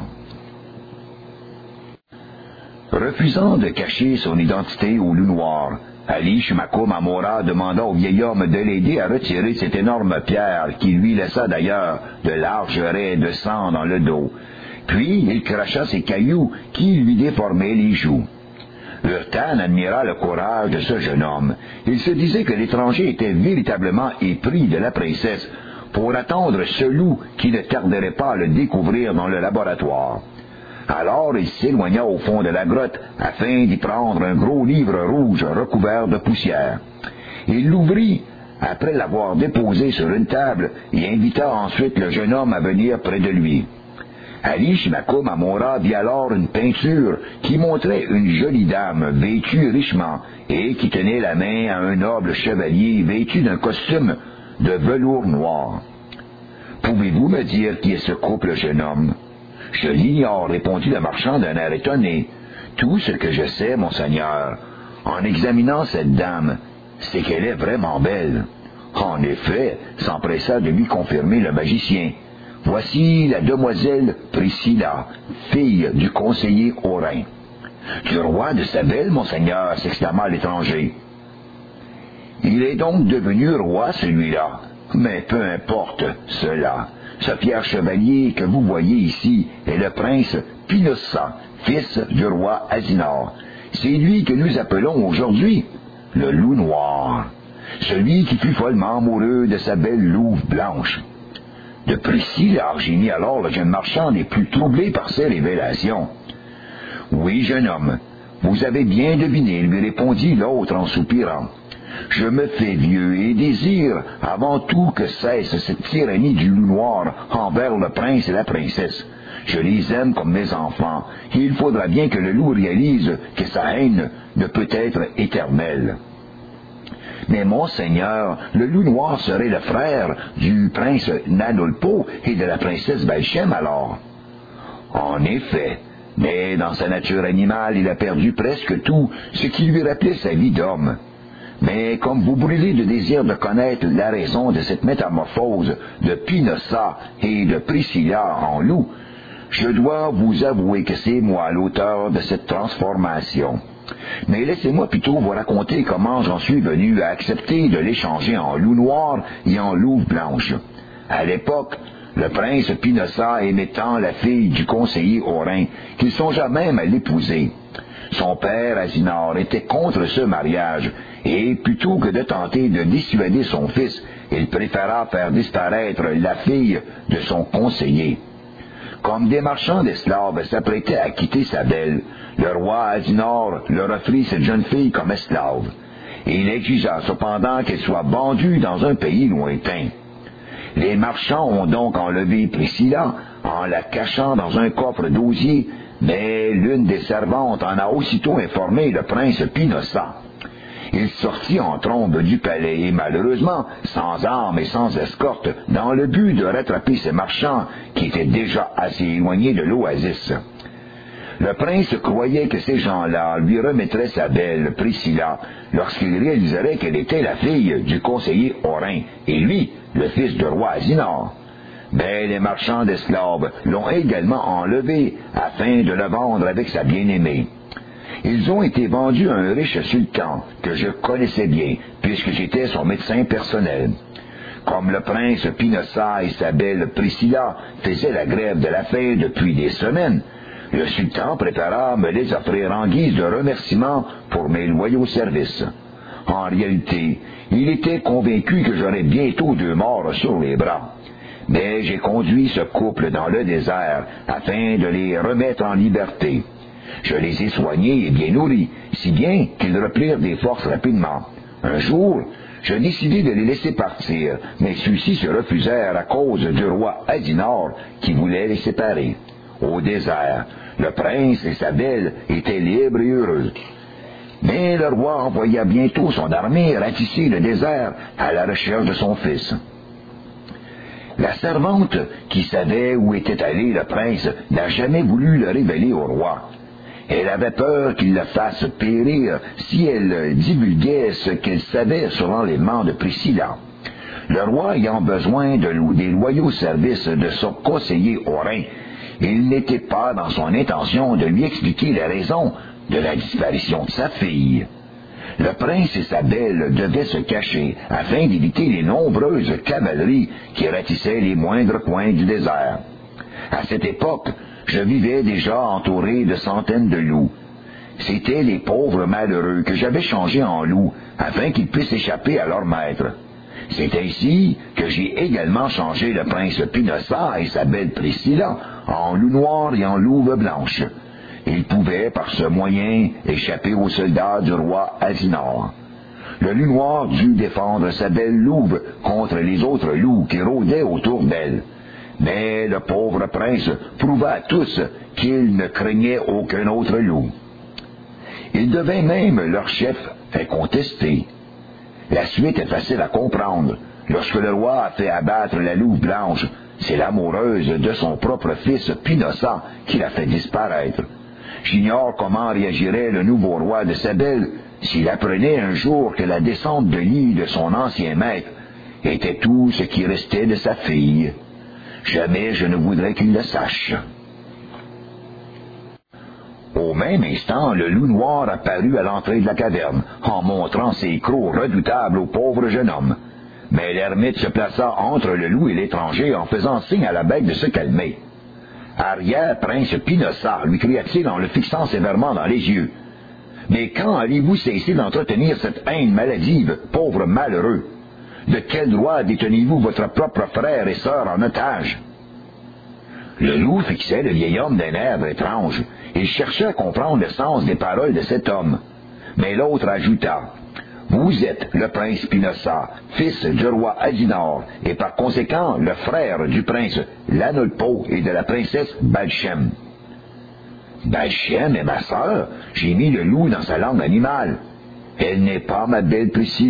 Refusant de cacher son identité au loup noir, Ali Shimakum Amora demanda au vieil homme de l'aider à retirer cette énorme pierre qui lui laissa d'ailleurs de larges raies de sang dans le dos. Puis il cracha ses cailloux qui lui déformaient les joues. Urtan admira le courage de ce jeune homme. Il se disait que l'étranger était véritablement épris de la princesse pour attendre ce loup qui ne tarderait pas à le découvrir dans le laboratoire. Alors il s'éloigna au fond de la grotte afin d'y prendre un gros livre rouge recouvert de poussière. Il l'ouvrit après l'avoir déposé sur une table et invita ensuite le jeune homme à venir près de lui. Ali Shimakum Amora vit alors une peinture qui montrait une jolie dame vêtue richement et qui tenait la main à un noble chevalier vêtu d'un costume de velours noir. « Pouvez-vous me dire qui est ce couple, jeune homme? »« Je l'ignore, répondit le marchand d'un air étonné. Tout ce que je sais, monseigneur, en examinant cette dame, c'est qu'elle est vraiment belle. » En effet, s'empressa de lui confirmer le magicien. « Voici la demoiselle Priscilla, fille du conseiller Orin. »« Du roi de Sabel, monseigneur, s'exclama l'étranger. »« Il est donc devenu roi, celui-là. Mais peu importe cela. Ce fier chevalier que vous voyez ici est le prince Pinossa, fils du roi Azinor. C'est lui que nous appelons aujourd'hui le loup noir, celui qui fut follement amoureux de sa belle louve blanche. » De Priscilla, gémit alors le jeune marchand n'est plus troublé par ces révélations. « Oui, jeune homme, vous avez bien deviné, lui répondit l'autre en soupirant. Je me fais vieux et désire avant tout que cesse cette tyrannie du loup noir envers le prince et la princesse. Je les aime comme mes enfants, et il faudra bien que le loup réalise que sa haine ne peut être éternelle. » Mais monseigneur, le loup noir serait le frère du prince Lanulpo et de la princesse Balchem alors. En effet, mais dans sa nature animale, il a perdu presque tout ce qui lui rappelait sa vie d'homme. Mais comme vous brûlez de désir de connaître la raison de cette métamorphose de Pinossa et de Priscilla en loup, je dois vous avouer que c'est moi l'auteur de cette transformation. Mais laissez-moi plutôt vous raconter comment j'en suis venu à accepter de l'échanger en loup noir et en louve blanche. À l'époque, le prince Pinossa aimait tant la fille du conseiller Orin qu'il songea même à l'épouser. Son père, Azinor, était contre ce mariage, et plutôt que de tenter de dissuader son fils, il préféra faire disparaître la fille de son conseiller. Comme des marchands d'esclaves s'apprêtaient à quitter sa belle, le roi Azinor leur offrit cette jeune fille comme esclave, et il exigea cependant qu'elle soit vendue dans un pays lointain. Les marchands ont donc enlevé Priscilla en la cachant dans un coffre d'osier, mais l'une des servantes en a aussitôt informé le prince Pinossa. Il sortit en trombe du palais et malheureusement, sans armes et sans escorte, dans le but de rattraper ces marchands qui étaient déjà assez éloignés de l'oasis. Le prince croyait que ces gens-là lui remettraient sa belle Priscilla lorsqu'il réaliserait qu'elle était la fille du conseiller Orin et lui, le fils du roi Asinor. Mais les marchands d'esclaves l'ont également enlevé afin de le vendre avec sa bien-aimée. Ils ont été vendus à un riche sultan que je connaissais bien, puisque j'étais son médecin personnel. Comme le prince Pinossa et sa belle Priscilla faisaient la grève de la faim depuis des semaines, le sultan préféra me les offrir en guise de remerciement pour mes loyaux services. En réalité, il était convaincu que j'aurais bientôt deux morts sur les bras. Mais j'ai conduit ce couple dans le désert afin de les remettre en liberté. Je les ai soignés et bien nourris, si bien qu'ils replirent des forces rapidement. Un jour, je décidai de les laisser partir, mais ceux-ci se refusèrent à cause du roi Asinor qui voulait les séparer. Au désert, le prince et sa belle étaient libres et heureux. Mais le roi envoya bientôt son armée ratisser le désert à la recherche de son fils. La servante, qui savait où était allé le prince, n'a jamais voulu le révéler au roi. Elle avait peur qu'il le fasse périr si elle divulguait ce qu'elle savait sur l'enlèvement de Priscilla. Le roi ayant besoin de, des loyaux services de son conseiller Orin, il n'était pas dans son intention de lui expliquer les raisons de la disparition de sa fille. Le prince et sa belle devaient se cacher afin d'éviter les nombreuses cavaleries qui ratissaient les moindres coins du désert. À cette époque, je vivais déjà entouré de centaines de loups. C'étaient les pauvres malheureux que j'avais changés en loups afin qu'ils puissent échapper à leur maître. C'est ainsi que j'ai également changé le prince Pinossa et sa belle Priscilla en loup noir et en louve blanche. Il pouvait, par ce moyen, échapper aux soldats du roi Asinor. Le loup noir dut défendre sa belle louve contre les autres loups qui rôdaient autour d'elle. Mais le pauvre prince prouva à tous qu'il ne craignait aucun autre loup. Il devint même leur chef incontesté. La suite est facile à comprendre. Lorsque le roi a fait abattre la louve blanche, c'est l'amoureuse de son propre fils Pinossa qui l'a fait disparaître. J'ignore comment réagirait le nouveau roi de Sabelle s'il apprenait un jour que la descente de lit de son ancien maître était tout ce qui restait de sa fille. Jamais je ne voudrais qu'il le sache. Au même instant, le loup noir apparut à l'entrée de la caverne, en montrant ses crocs redoutables au pauvre jeune homme. Mais l'ermite se plaça entre le loup et l'étranger en faisant signe à la bête de se calmer. « Arrière, prince Pinossa » lui cria-t-il en le fixant sévèrement dans les yeux. « Mais quand allez-vous cesser d'entretenir cette haine maladive, pauvre malheureux? De quel droit détenez-vous votre propre frère et sœur en otage? » Le loup fixait le vieil homme d'un air étrange. Il cherchait à comprendre le sens des paroles de cet homme. Mais l'autre ajouta, « Vous êtes le prince Pinossa, fils du roi Asinor, et par conséquent le frère du prince Lanolpo et de la princesse Balchem. »« Balchem est ma sœur. » J'ai mis le loup dans sa langue animale. « Elle n'est pas ma belle Priscilla? »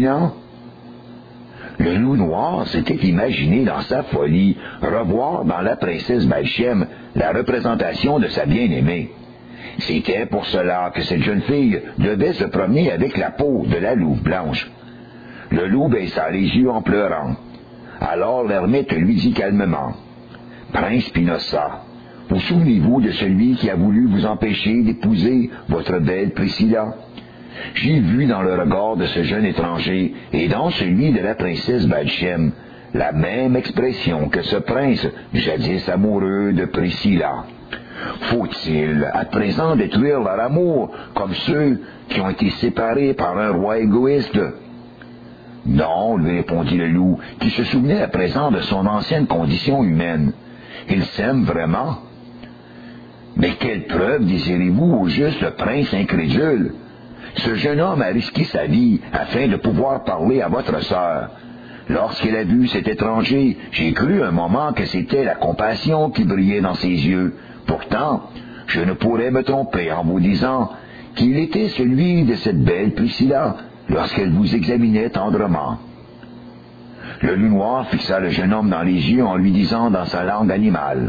Le loup noir s'était imaginé dans sa folie revoir dans la princesse Balchem la représentation de sa bien-aimée. C'était pour cela que cette jeune fille devait se promener avec la peau de la louve blanche. Le loup baissa les yeux en pleurant. Alors l'ermite lui dit calmement, « Prince Pinossa, vous souvenez-vous de celui qui a voulu vous empêcher d'épouser votre belle Priscilla? J'ai vu dans le regard de ce jeune étranger et dans celui de la princesse Balchem la même expression que ce prince jadis amoureux de Priscilla. Faut-il à présent détruire leur amour comme ceux qui ont été séparés par un roi égoïste? » « Non, lui répondit le loup, qui se souvenait à présent de son ancienne condition humaine. Ils s'aiment vraiment. Mais quelle preuve désirez-vous au juste prince incrédule? Ce jeune homme a risqué sa vie afin de pouvoir parler à votre sœur. Lorsqu'il a vu cet étranger, j'ai cru un moment que c'était la compassion qui brillait dans ses yeux. Pourtant, je ne pourrais me tromper en vous disant qu'il était celui de cette belle Priscilla, lorsqu'elle vous examinait tendrement. Le loup noir fixa le jeune homme dans les yeux en lui disant dans sa langue animale,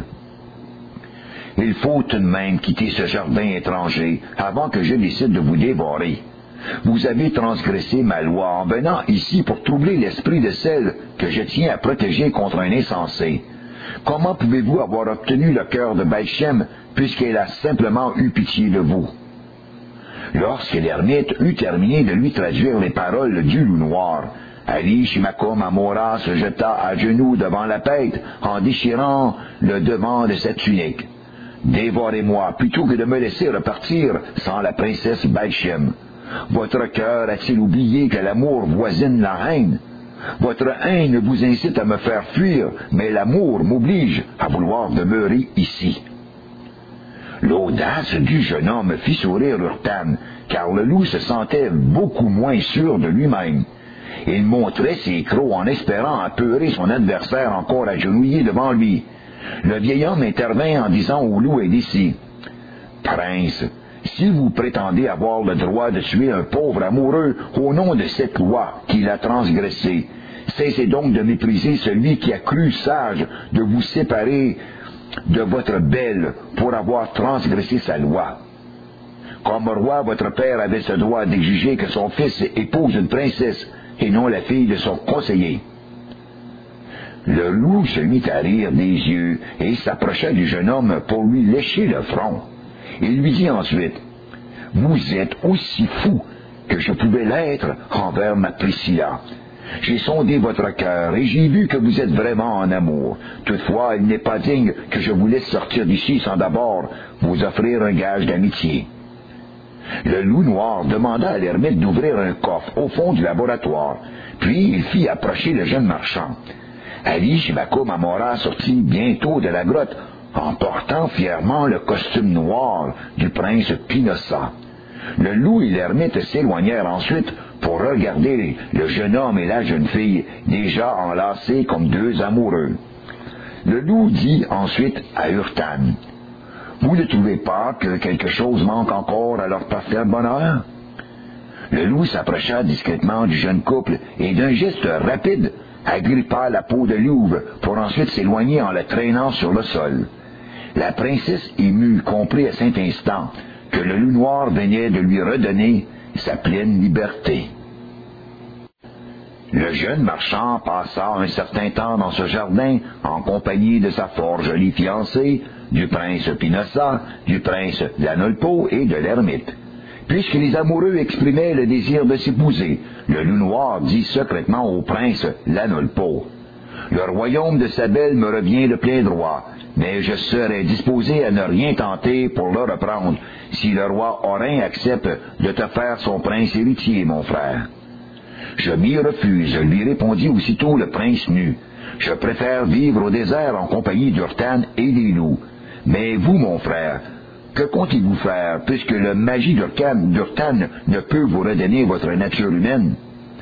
« Il faut tout de même quitter ce jardin étranger avant que je décide de vous dévorer. Vous avez transgressé ma loi en venant ici pour troubler l'esprit de celle que je tiens à protéger contre un insensé. Comment pouvez-vous avoir obtenu le cœur de Baal-Shem puisqu'elle a simplement eu pitié de vous? » Lorsque l'ermite eut terminé de lui traduire les paroles du loup noir, Ali Shimakom Amora se jeta à genoux devant la bête en déchirant le devant de sa tunique. « Dévorez-moi plutôt que de me laisser repartir sans la princesse Baal-Shem. Votre cœur a-t-il oublié que l'amour voisine la haine? Votre haine vous incite à me faire fuir, mais l'amour m'oblige à vouloir demeurer ici. » L'audace du jeune homme fit sourire Urtan, car le loup se sentait beaucoup moins sûr de lui-même. Il montrait ses crocs en espérant apeurer son adversaire encore agenouillé devant lui. Le vieil homme intervint en disant au loup indécis, « Prince, si vous prétendez avoir le droit de tuer un pauvre amoureux au nom de cette loi qu'il a transgressée, cessez donc de mépriser celui qui a cru sage de vous séparer de votre belle pour avoir transgressé sa loi. Comme roi, votre père avait ce droit d'exiger que son fils épouse une princesse et non la fille de son conseiller. » Le loup se mit à rire des yeux et s'approcha du jeune homme pour lui lécher le front. Il lui dit ensuite, « Vous êtes aussi fou que je pouvais l'être envers ma Priscilla. J'ai sondé votre cœur et j'ai vu que vous êtes vraiment en amour. Toutefois, il n'est pas digne que je vous laisse sortir d'ici sans d'abord vous offrir un gage d'amitié. » Le loup noir demanda à l'ermite d'ouvrir un coffre au fond du laboratoire, puis il fit approcher le jeune marchand. Ali Shimakom Amora sortit bientôt de la grotte en portant fièrement le costume noir du prince Pinossa. Le loup et l'ermite s'éloignèrent ensuite pour regarder le jeune homme et la jeune fille déjà enlacés comme deux amoureux. Le loup dit ensuite à Urtan, « Vous ne trouvez pas que quelque chose manque encore à leur parfait bonheur? » Le loup s'approcha discrètement du jeune couple et d'un geste rapide agrippa la peau de louve pour ensuite s'éloigner en la traînant sur le sol. La princesse émue comprit à cet instant que le loup noir venait de lui redonner sa pleine liberté. Le jeune marchand passa un certain temps dans ce jardin en compagnie de sa fort jolie fiancée, du prince Pinossa, du prince Lanolpo et de l'ermite. Puisque les amoureux exprimaient le désir de s'épouser, le loup noir dit secrètement au prince Lanolpo, « Le royaume de sa belle me revient de plein droit, mais je serais disposé à ne rien tenter pour le reprendre si le roi Orin accepte de te faire son prince héritier, mon frère. » « Je m'y refuse, » lui répondit aussitôt le prince nu. « Je préfère vivre au désert en compagnie d'Urtan et des loups. Mais vous, mon frère, que comptez-vous faire, puisque le magie d'Urtan ne peut vous redonner votre nature humaine? »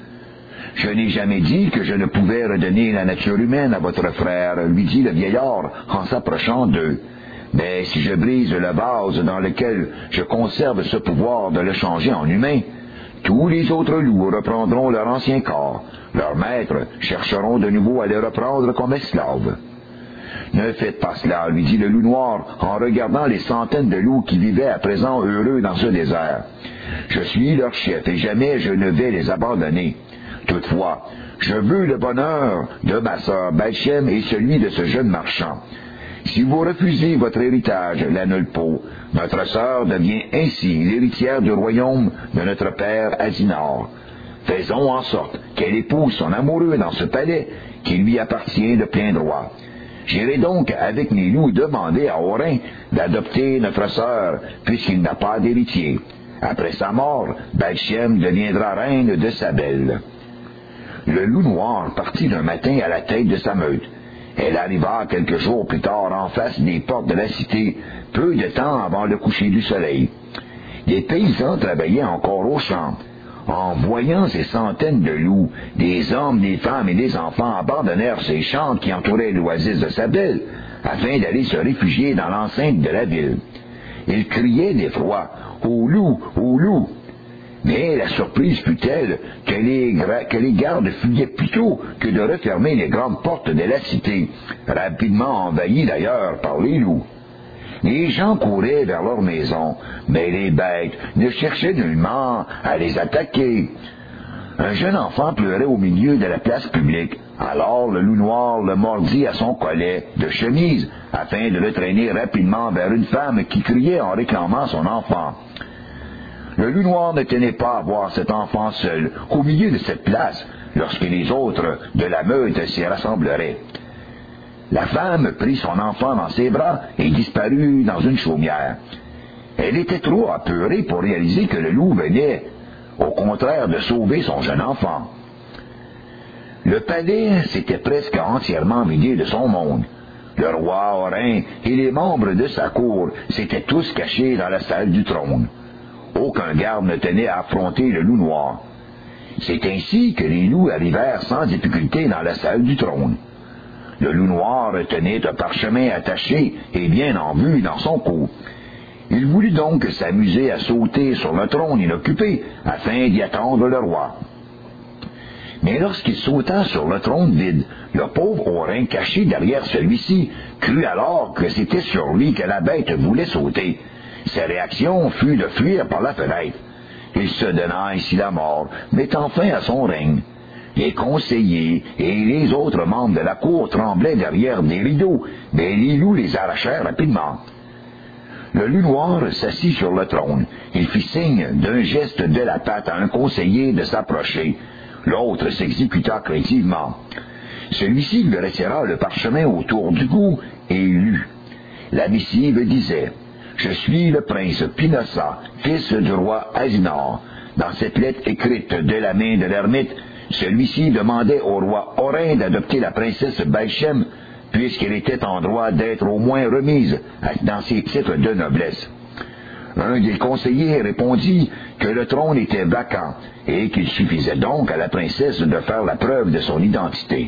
« Je n'ai jamais dit que je ne pouvais redonner la nature humaine à votre frère, » lui dit le vieillard en s'approchant d'eux. « Mais si je brise le vase dans lequel je conserve ce pouvoir de le changer en humain, tous les autres loups reprendront leur ancien corps. Leurs maîtres chercheront de nouveau à les reprendre comme esclaves. »« Ne faites pas cela, » lui dit le loup noir en regardant les centaines de loups qui vivaient à présent heureux dans ce désert. « Je suis leur chef et jamais je ne vais les abandonner. Toutefois, je veux le bonheur de ma sœur Baal-Shem et celui de ce jeune marchand. Si vous refusez votre héritage, Lanolpo, notre sœur devient ainsi l'héritière du royaume de notre père Azinor. Faisons en sorte qu'elle épouse son amoureux dans ce palais qui lui appartient de plein droit. J'irai donc avec mes loups demander à Orin d'adopter notre sœur, puisqu'il n'a pas d'héritier. Après sa mort, Baal-Shem deviendra reine de sa belle. » Le loup noir partit d'un matin à la tête de sa meute. Elle arriva quelques jours plus tard en face des portes de la cité, peu de temps avant le coucher du soleil. Les paysans travaillaient encore aux champs. En voyant ces centaines de loups, des hommes, des femmes et des enfants abandonnèrent ces champs qui entouraient l'oasis de Sabel, afin d'aller se réfugier dans l'enceinte de la ville. Ils criaient d'effroi, « Au loup, au loup !» Mais la surprise fut telle que les, que les gardes fuyaient plutôt que de refermer les grandes portes de la cité, rapidement envahies d'ailleurs par les loups. Les gens couraient vers leur maison, mais les bêtes ne cherchaient nullement à les attaquer. Un jeune enfant pleurait au milieu de la place publique. Alors le loup noir le mordit à son collet de chemise, afin de le traîner rapidement vers une femme qui criait en réclamant son enfant. Le loup noir ne tenait pas à voir cet enfant seul, au milieu de cette place, lorsque les autres de la meute s'y rassembleraient. La femme prit son enfant dans ses bras et disparut dans une chaumière. Elle était trop apeurée pour réaliser que le loup venait, au contraire, de sauver son jeune enfant. Le palais s'était presque entièrement vidé de son monde. Le roi Orin et les membres de sa cour s'étaient tous cachés dans la salle du trône. Aucun garde ne tenait à affronter le loup noir. C'est ainsi que les loups arrivèrent sans difficulté dans la salle du trône. Le loup noir tenait un parchemin attaché et bien en vue dans son cou. Il voulut donc s'amuser à sauter sur le trône inoccupé afin d'y attendre le roi. Mais lorsqu'il sauta sur le trône vide, le pauvre Orin caché derrière celui-ci crut alors que c'était sur lui que la bête voulait sauter. Sa réaction fut de fuir par la fenêtre. Il se donna ainsi la mort, mettant fin à son règne. Les conseillers et les autres membres de la cour tremblaient derrière des rideaux, mais les loups les arrachèrent rapidement. Le loup noir s'assit sur le trône. Il fit signe d'un geste de la patte à un conseiller de s'approcher. L'autre s'exécuta craintivement. Celui-ci lui resserra le parchemin autour du cou et lut. La missive disait « Je suis le prince Pinossa, fils du roi Asinor. » Dans cette lettre écrite de la main de l'ermite, celui-ci demandait au roi Orin d'adopter la princesse Baïchem, puisqu'elle était en droit d'être au moins remise dans ses titres de noblesse. Un des conseillers répondit que le trône était vacant et qu'il suffisait donc à la princesse de faire la preuve de son identité.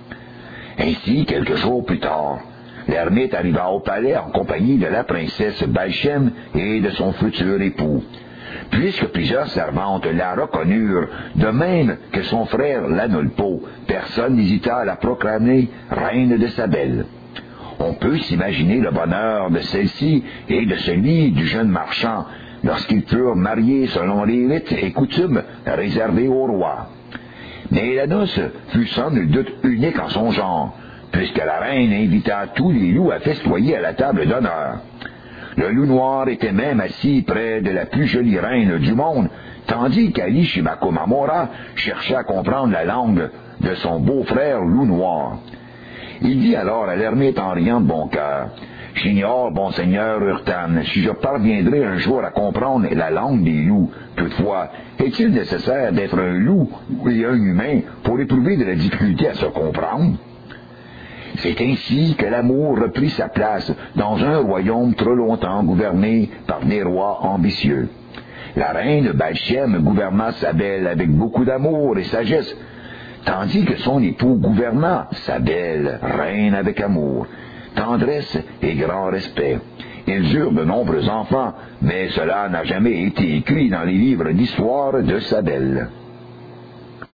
Ainsi, quelques jours plus tard, l'ermite arriva au palais en compagnie de la princesse Baïchem et de son futur époux. Puisque plusieurs servantes la reconnurent, de même que son frère l'Anolpo, personne n'hésita à la proclamer reine de Sabelle. On peut s'imaginer le bonheur de celle-ci et de celui du jeune marchand lorsqu'ils furent mariés selon les rites et coutumes réservés au roi. Mais la noce fut sans nul doute unique en son genre, puisque la reine invita tous les loups à festoyer à la table d'honneur. Le loup noir était même assis près de la plus jolie reine du monde, tandis qu'Ali Shimakomamora cherchait à comprendre la langue de son beau-frère loup noir. Il dit alors à l'ermite en riant de bon cœur, « J'ignore, bon seigneur Urtan, si je parviendrai un jour à comprendre la langue des loups. Toutefois, est-il nécessaire d'être un loup et un humain pour éprouver de la difficulté à se comprendre? » C'est ainsi que l'amour reprit sa place dans un royaume trop longtemps gouverné par des rois ambitieux. La reine Baïchem gouverna Sabelle avec beaucoup d'amour et sagesse, tandis que son époux gouverna Sabelle, reine avec amour, tendresse et grand respect. Ils eurent de nombreux enfants, mais cela n'a jamais été écrit dans les livres d'histoire de Sabelle.